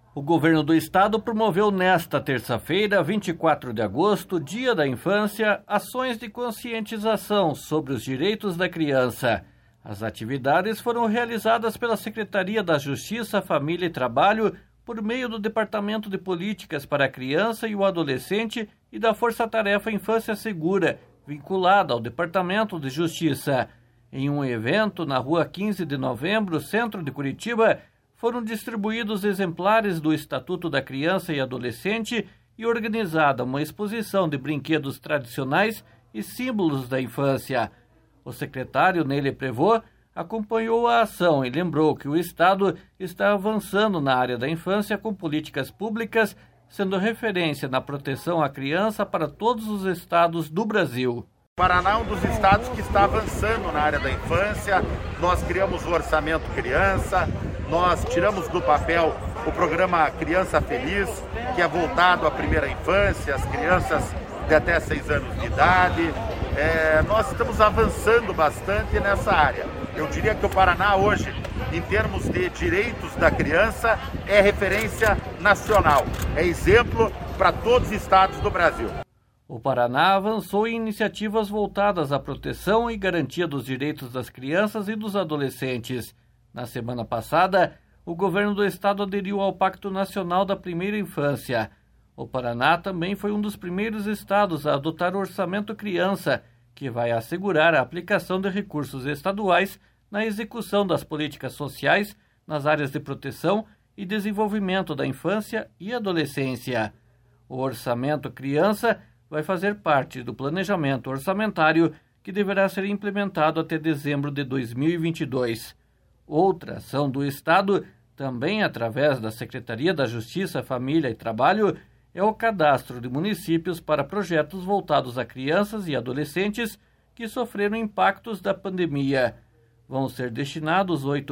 O governo do estado promoveu nesta terça-feira, 24 de agosto, Dia da Infância, ações de conscientização sobre os direitos da criança. As atividades foram realizadas pela Secretaria da Justiça, Família e Trabalho por meio do Departamento de Políticas para a Criança e o Adolescente e da Força Tarefa Infância Segura, vinculada ao Departamento de Justiça. Em um evento na Rua 15 de Novembro, centro de Curitiba, foram distribuídos exemplares do Estatuto da Criança e Adolescente e organizada uma exposição de brinquedos tradicionais e símbolos da infância. O secretário Nele Prevot acompanhou a ação e lembrou que o Estado está avançando na área da infância com políticas públicas, sendo referência na proteção à criança para todos os estados do Brasil. O Paraná é um dos estados que está avançando na área da infância. Nós criamos o Orçamento Criança, nós tiramos do papel o programa Criança Feliz, que é voltado à primeira infância, às crianças de até 6 anos de idade. Nós estamos avançando bastante nessa área. Eu diria que o Paraná hoje, em termos de direitos da criança, é referência nacional, é exemplo para todos os estados do Brasil. O Paraná avançou em iniciativas voltadas à proteção e garantia dos direitos das crianças e dos adolescentes. Na semana passada, o governo do estado aderiu ao Pacto Nacional da Primeira Infância. O Paraná também foi um dos primeiros estados a adotar o Orçamento Criança, que vai assegurar a aplicação de recursos estaduais na execução das políticas sociais nas áreas de proteção e desenvolvimento da infância e adolescência. O Orçamento Criança vai fazer parte do planejamento orçamentário que deverá ser implementado até dezembro de 2022. Outra ação do Estado, também através da Secretaria da Justiça, Família e Trabalho, é o cadastro de municípios para projetos voltados a crianças e adolescentes que sofreram impactos da pandemia. Vão ser destinados R$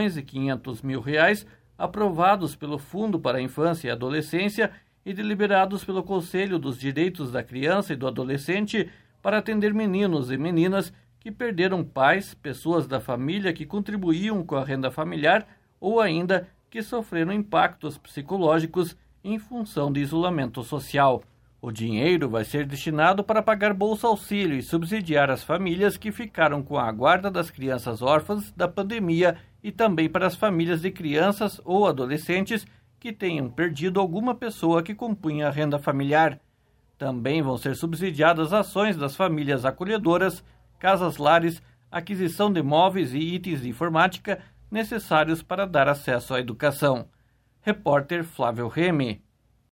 8.500.000 aprovados pelo Fundo para a Infância e Adolescência e deliberados pelo Conselho dos Direitos da Criança e do Adolescente para atender meninos e meninas que perderam pais, pessoas da família que contribuíam com a renda familiar ou ainda que sofreram impactos psicológicos em função de isolamento social. O dinheiro vai ser destinado para pagar Bolsa Auxílio e subsidiar as famílias que ficaram com a guarda das crianças órfãs da pandemia e também para as famílias de crianças ou adolescentes que tenham perdido alguma pessoa que compunha a renda familiar. Também vão ser subsidiadas ações das famílias acolhedoras, casas-lares, aquisição de móveis e itens de informática necessários para dar acesso à educação. Repórter Flávio Remy.